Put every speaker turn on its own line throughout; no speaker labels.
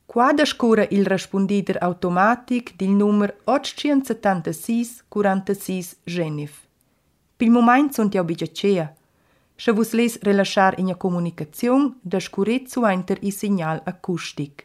Quada scura il rispondider automatic del numero 876 46 Genif. Pil moment sunt jau bigiacea. Se vus les relaxar in comunicazione, da scuret suenter il segnal acustic.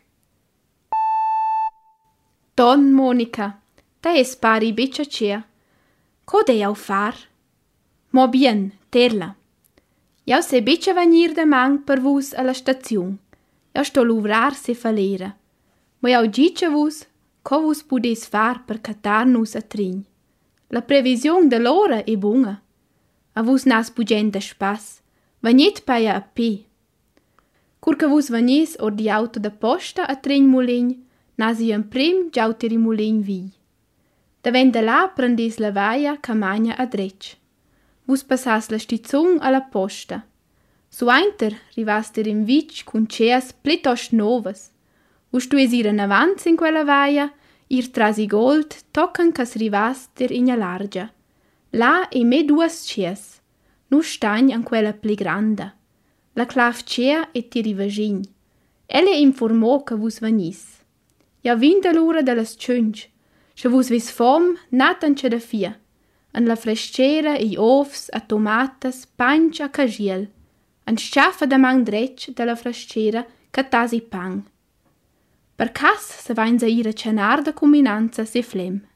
Don Monica, te es pari bigiacea. Co de jau far? Mo bien, terla. Jau se bicia venir de mang per vus alla stazione. Jau sto luvrar se falera. Ma jau dice vus, co vus pudes far per catar nus a trin. La previsione de l'ora è bunga. A vus nas bugen de spas. Vegnet paia a P. Curca vus vegnes or di auto da posta a trin mulegn, nas i en prim giauteri mulegn vi. Da vende là prendes la vaia camagna a drec. Vus passas la stizung alla posta. Su ainter rivaster in vic cun ceas plitost novas. Vus tu es ir en avanz in quella vaia, ir trasi gold toccan cas rivaster in a largia. Là e me duas ceas. Nu stagn an quella pli granda. La clav cea e ti rivagin. Elle informò che vus venis. Ja vinda l'ora dellas tschönch. Se vus vis fom, natan ce da fia. An la frescera i ovs a tomatas, panch a cagiel. An sciaffa da man drec della frescera catasi pan. Per cas se vain a ira cenar da combinanza se flem.